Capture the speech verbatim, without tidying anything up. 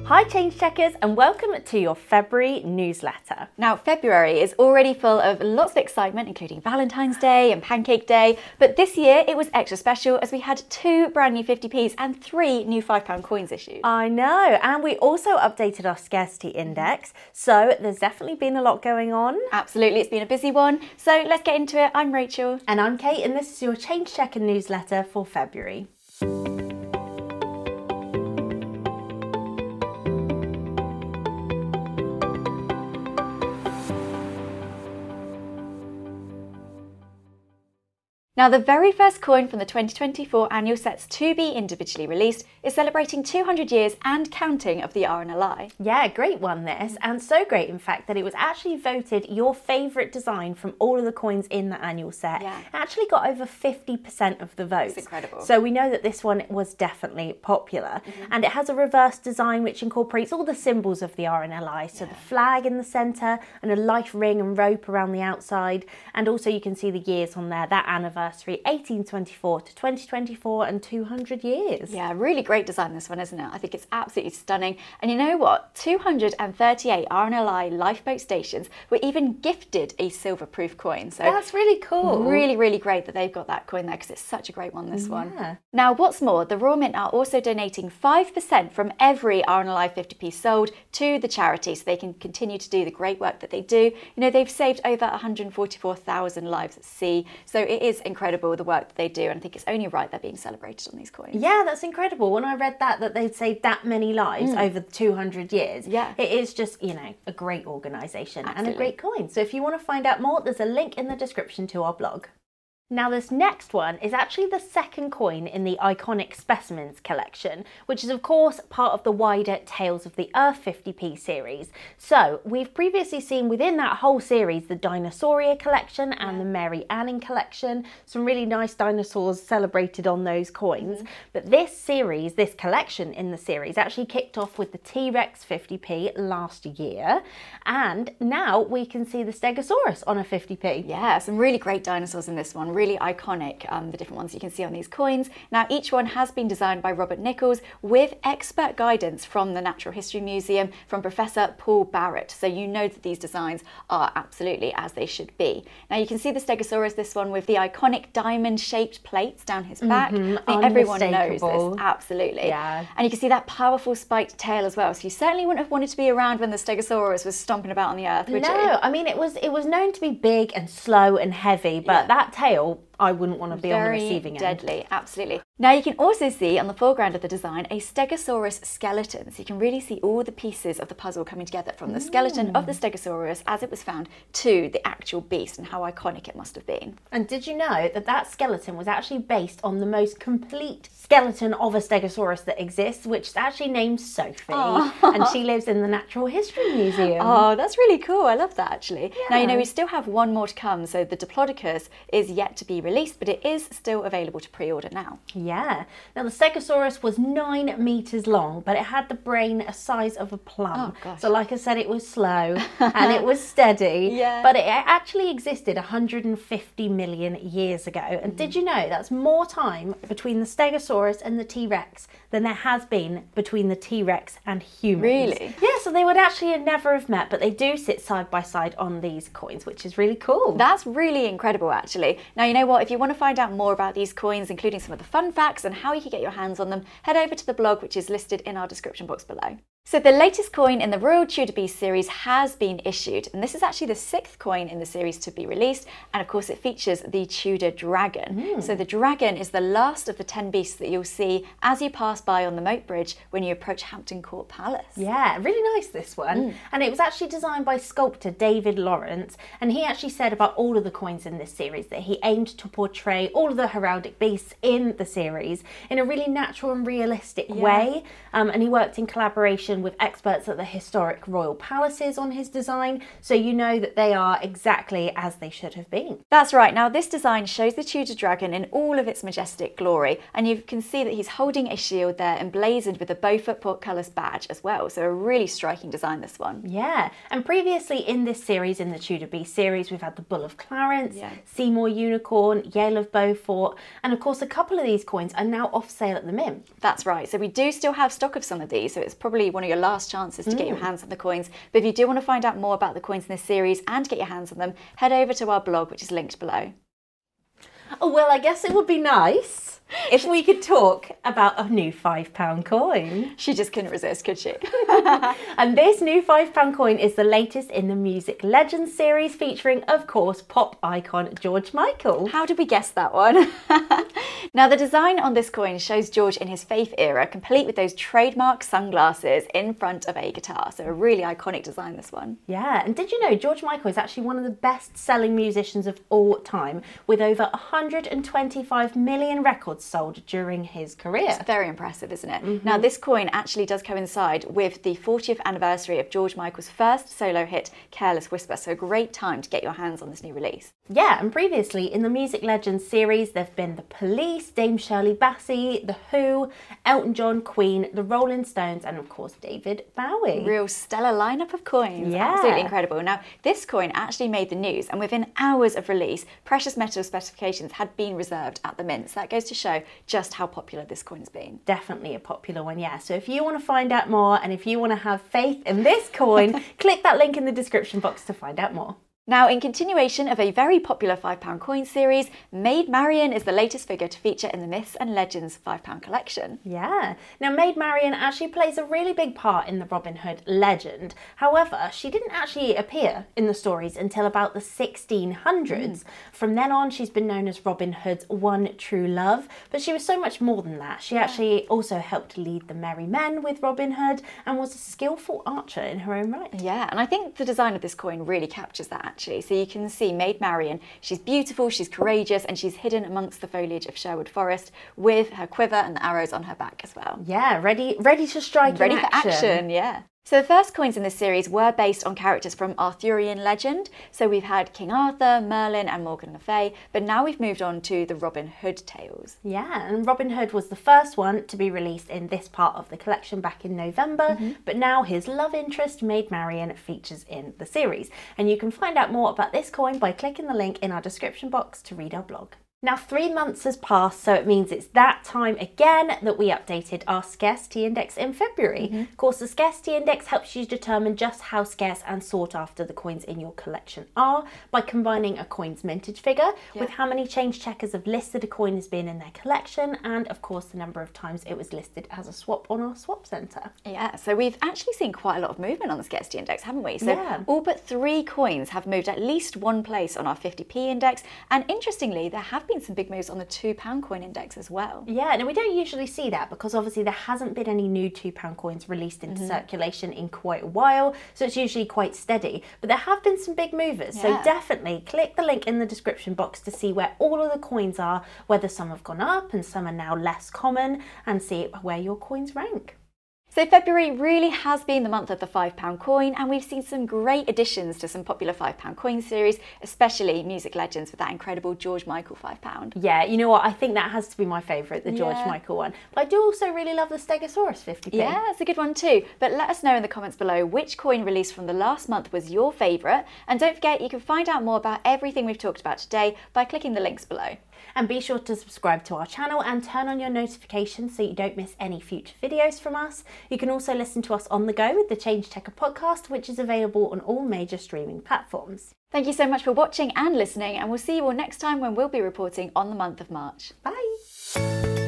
Hi Change Checkers, and welcome to your February newsletter. Now, February is already full of lots of excitement, including Valentine's Day and Pancake Day, but this year it was extra special as we had two brand new fifty p's and three new five pound coins issued. I know, and we also updated our scarcity index, so there's definitely been a lot going on. Absolutely, it's been a busy one, so let's get into it. I'm Rachel. And I'm Kate, and this is your Change Checker newsletter for February. Now, the very first coin from the twenty twenty-four annual sets to be individually released is celebrating two hundred years and counting of the R N L I. Yeah, great one this, and so great in fact that it was actually voted your favourite design from all of the coins in the annual set. Yeah. It actually got over fifty percent of the votes. It's incredible. So we know that this one was definitely popular, mm-hmm. and it has a reverse design which incorporates all the symbols of the R N L I, so yeah. the flag in the centre and a life ring and rope around the outside, and also you can see the years on there, that anniversary. eighteen twenty-four to twenty twenty-four and two hundred years. Yeah, really great design this one, isn't it? I think it's absolutely stunning. And you know what? two hundred thirty-eight R N L I lifeboat stations were even gifted a silver proof coin. So that's really cool. Really, really great that they've got that coin there because it's such a great one, this yeah. one. Now, what's more, the Royal Mint are also donating five percent from every R N L I fifty p sold to the charity so they can continue to do the great work that they do. You know, they've saved over one hundred forty-four thousand lives at sea. So it is incredible. Incredible the work that they do, and I think it's only right they're being celebrated on these coins. Yeah, that's incredible. When I read that, that they'd saved that many lives mm. over two hundred years, yeah. it is just, you know, a great organisation and a Absolutely. great coin. So if you want to find out more, there's a link in the description to our blog. Now this next one is actually the second coin in the Iconic Specimens collection, which is of course part of the wider Tales of the Earth fifty p series. So we've previously seen within that whole series the Dinosauria collection and yeah. the Mary Anning collection, some really nice dinosaurs celebrated on those coins. Mm-hmm. But this series, this collection in the series actually kicked off with the T-Rex fifty p last year, and now we can see the Stegosaurus on a fifty p. Yeah, some really great dinosaurs in this one. Really iconic, um, the different ones you can see on these coins. Now, each one has been designed by Robert Nichols with expert guidance from the Natural History Museum, from Professor Paul Barrett. So you know that these designs are absolutely as they should be. Now, you can see the Stegosaurus, this one with the iconic diamond-shaped plates down his back. Mm-hmm. I think everyone knows this, absolutely. Yeah. And you can see that powerful spiked tail as well. So you certainly wouldn't have wanted to be around when the Stegosaurus was stomping about on the earth, would no, you? No, I mean, it was, it was known to be big and slow and heavy, but yeah. that tail, I wouldn't want to be Very on the receiving end. Deadly, absolutely. Now you can also see on the foreground of the design a Stegosaurus skeleton. So you can really see all the pieces of the puzzle coming together from the mm. skeleton of the Stegosaurus as it was found to the actual beast, and how iconic it must have been. And did you know that that skeleton was actually based on the most complete skeleton of a Stegosaurus that exists, which is actually named Sophie, oh. and she lives in the Natural History Museum. Oh, that's really cool. I love that, actually. Yeah. Now, you know, we still have one more to come, so the Diplodocus is yet to be released, but it is still available to pre-order now. Yeah. Now, the Stegosaurus was nine metres long, but it had the brain the size of a plum. Oh, gosh. So, like I said, it was slow and it was steady, yeah. but it actually existed one hundred fifty million years ago. And mm. did you know that's more time between the Stegosaurus and the T-Rex than there has been between the T-Rex and humans? Really? Yeah, so they would actually never have met, but they do sit side by side on these coins, which is really cool. That's really incredible, actually. Now, you know what? If you want to find out more about these coins, including some of the fun facts and how you can get your hands on them, head over to the blog, which is listed in our description box below. So the latest coin in the Royal Tudor Beast series has been issued, and this is actually the sixth coin in the series to be released, and of course it features the Tudor Dragon. Mm. So the dragon is the last of the ten beasts that you'll see as you pass by on the Moat Bridge when you approach Hampton Court Palace. Yeah, really nice this one. Mm. And it was actually designed by sculptor David Lawrence, and he actually said about all of the coins in this series that he aimed to portray all of the heraldic beasts in the series in a really natural and realistic yeah. way, um, and he worked in collaboration with experts at the historic royal palaces on his design, so you know that they are exactly as they should have been. That's right. Now this design shows the Tudor dragon in all of its majestic glory, and you can see that he's holding a shield there emblazoned with a Beaufort Portcullis badge as well, so a really striking design, this one. Yeah, and previously in this series, in the Tudor Beast series, we've had the Bull of Clarence, yeah. Seymour Unicorn, Yale of Beaufort, and of course a couple of these coins are now off sale at the Mint. That's right, so we do still have stock of some of these, so it's probably one one of your last chances to mm. get your hands on the coins. But if you do want to find out more about the coins in this series and get your hands on them, head over to our blog, which is linked below. Oh, well, I guess it would be nice if we could talk about a new five pound coin. She just couldn't resist, could she? And this new five pound coin is the latest in the Music Legends series, featuring, of course, pop icon George Michael. How did we guess that one? Now, the design on this coin shows George in his Faith era, complete with those trademark sunglasses in front of a guitar. So a really iconic design, this one. Yeah, and did you know George Michael is actually one of the best-selling musicians of all time, with over one hundred twenty-five million records sold during his career. It's very impressive, isn't it? Mm-hmm. Now, this coin actually does coincide with the fortieth anniversary of George Michael's first solo hit, Careless Whisper, so a great time to get your hands on this new release. Yeah, and previously in the Music Legends series, there have been The Police, Dame Shirley Bassey, The Who, Elton John, Queen, The Rolling Stones, and of course David Bowie. Real stellar lineup of coins. Yeah. Absolutely incredible. Now, this coin actually made the news, and within hours of release, precious metal specifications had been reserved at the mint. So that goes to show just how popular this coin has been. Definitely a popular one, yeah. So if you want to find out more and if you want to have faith in this coin, click that link in the description box to find out more. Now, in continuation of a very popular five pound coin series, Maid Marian is the latest figure to feature in the Myths and Legends five pound collection. Yeah. Now, Maid Marian actually plays a really big part in the Robin Hood legend. However, she didn't actually appear in the stories until about the sixteen hundreds. Mm. From then on, she's been known as Robin Hood's one true love, but she was so much more than that. She actually also helped lead the Merry Men with Robin Hood and was a skillful archer in her own right. Yeah, and I think the design of this coin really captures that, actually. So you can see Maid Marian, she's beautiful, she's courageous, and she's hidden amongst the foliage of Sherwood Forest with her quiver and the arrows on her back as well. Yeah, ready ready to strike Ready in for action. action, yeah. So the first coins in this series were based on characters from Arthurian legend. So we've had King Arthur, Merlin and Morgan Le Fay, but now we've moved on to the Robin Hood tales. Yeah, and Robin Hood was the first one to be released in this part of the collection back in November, mm-hmm. but now his love interest, Maid Marian, features in the series. And you can find out more about this coin by clicking the link in our description box to read our blog. Now, three months has passed, so it means it's that time again that we updated our scarcity index in February. Mm-hmm. Of course, the scarcity index helps you determine just how scarce and sought after the coins in your collection are by combining a coin's mintage figure yeah. with how many change checkers have listed a coin as being in their collection, and of course the number of times it was listed as a swap on our swap centre. Yeah, so we've actually seen quite a lot of movement on the scarcity index, haven't we? So yeah. all but three coins have moved at least one place on our fifty p index, and interestingly, there have been some big moves on the two pound coin index as well. Yeah, and we don't usually see that because obviously there hasn't been any new two pound coins released into mm-hmm. circulation in quite a while, so it's usually quite steady. But there have been some big movers, yeah. so definitely click the link in the description box to see where all of the coins are, whether some have gone up and some are now less common, and see where your coins rank. So February really has been the month of the five pound coin, and we've seen some great additions to some popular five pound coin series, especially Music Legends with that incredible George Michael five pound. Yeah, you know what, I think that has to be my favourite, the George yeah. Michael one. But I do also really love the Stegosaurus fifty p. Yeah, it's a good one too. But let us know in the comments below which coin released from the last month was your favourite. And don't forget, you can find out more about everything we've talked about today by clicking the links below. And be sure to subscribe to our channel and turn on your notifications so you don't miss any future videos from us. You can also listen to us on the go with the Change Checker podcast, which is available on all major streaming platforms. Thank you so much for watching and listening, and we'll see you all next time when we'll be reporting on the month of March. Bye!